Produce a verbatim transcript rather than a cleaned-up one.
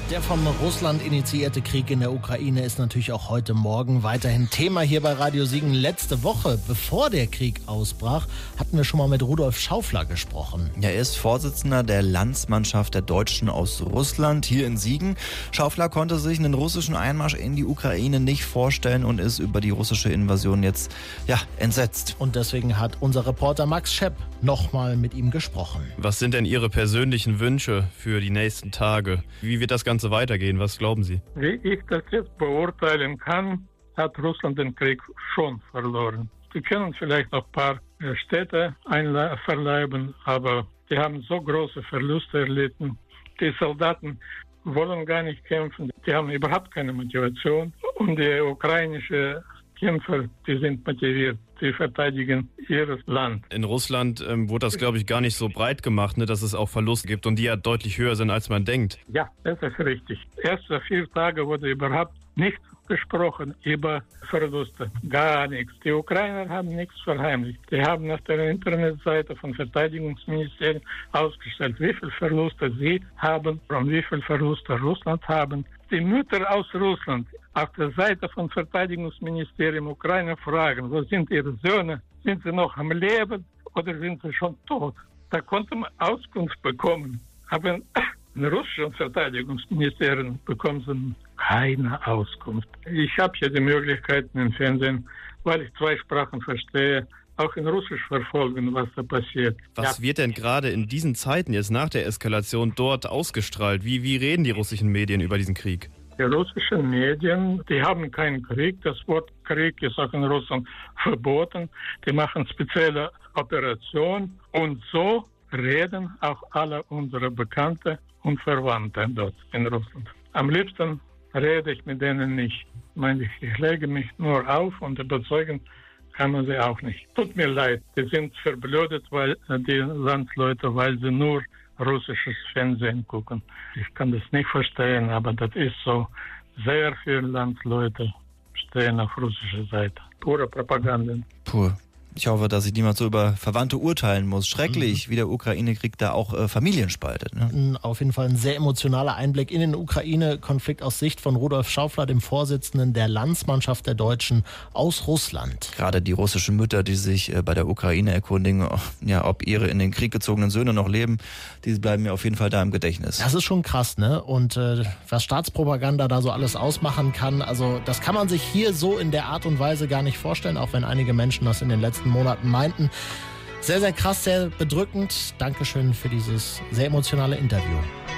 Der von Russland initiierte Krieg in der Ukraine ist natürlich auch heute Morgen weiterhin Thema hier bei Radio Siegen. Letzte Woche, bevor der Krieg ausbrach, hatten wir schon mal mit Rudolf Schaufler gesprochen. Ja, er ist Vorsitzender der Landsmannschaft der Deutschen aus Russland hier in Siegen. Schaufler konnte sich einen russischen Einmarsch in die Ukraine nicht vorstellen und ist über die russische Invasion jetzt ja, entsetzt. Und deswegen hat unser Reporter Max Schepp nochmal mit ihm gesprochen. Was sind denn Ihre persönlichen Wünsche für die nächsten Tage? Wie wird das Ganze weitergehen? Was glauben Sie? Wie ich das jetzt beurteilen kann, hat Russland den Krieg schon verloren. Sie können vielleicht noch ein paar Städte verleiben, aber die haben so große Verluste erlitten. Die Soldaten wollen gar nicht kämpfen, die haben überhaupt keine Motivation. Und die ukrainischen Kämpfer, die sind motiviert. Sie verteidigen ihr Land. In Russland ähm, wurde das, glaube ich, gar nicht so breit gemacht, ne, dass es auch Verluste gibt und die ja deutlich höher sind, als man denkt. Ja, das ist richtig. Erste vier Tage wurde überhaupt nichts gesprochen über Verluste. Gar nichts. Die Ukrainer haben nichts verheimlicht. Die haben auf der Internetseite von Verteidigungsministerium ausgestellt, wie viele Verluste sie haben und wie viele Verluste Russland haben. Die Mütter aus Russland auf der Seite von Verteidigungsministerium Ukraine fragen, wo sind ihre Söhne? Sind sie noch am Leben oder sind sie schon tot? Da konnte man Auskunft bekommen. Aber im russischen Verteidigungsministerium bekommen sie keine Auskunft. Ich habe ja die Möglichkeiten im Fernsehen, weil ich zwei Sprachen verstehe, auch in Russisch verfolgen, was da passiert. Was ja. wird denn gerade in diesen Zeiten jetzt nach der Eskalation dort ausgestrahlt? Wie, wie reden die russischen Medien über diesen Krieg? Die russischen Medien, die haben keinen Krieg. Das Wort Krieg ist auch in Russland verboten. Die machen spezielle Operationen und so reden auch alle unsere Bekannte und Verwandte dort in Russland. Am liebsten rede ich mit denen nicht. Ich meine, ich lege mich nur auf und überzeugen kann man sie auch nicht. Tut mir leid, die sind verblödet, weil die Landsleute, weil sie nur russisches Fernsehen gucken. Ich kann das nicht verstehen, aber das ist so. Sehr viele Landsleute stehen auf russischer Seite. Pure Propaganda. Pur. Ich hoffe, dass ich niemand so über Verwandte urteilen muss. Schrecklich, mhm. wie der Ukraine-Krieg da auch äh, Familien spaltet. Ne? Auf jeden Fall ein sehr emotionaler Einblick in den Ukraine-Konflikt aus Sicht von Rudolf Schaufler, dem Vorsitzenden der Landsmannschaft der Deutschen aus Russland. Gerade die russischen Mütter, die sich äh, bei der Ukraine erkundigen, ja, ob ihre in den Krieg gezogenen Söhne noch leben, die bleiben mir auf jeden Fall da im Gedächtnis. Das ist schon krass, ne? Und äh, was Staatspropaganda da so alles ausmachen kann, also das kann man sich hier so in der Art und Weise gar nicht vorstellen, auch wenn einige Menschen das in den letzten Monaten meinten. Sehr, sehr krass, sehr bedrückend. Dankeschön für dieses sehr emotionale Interview.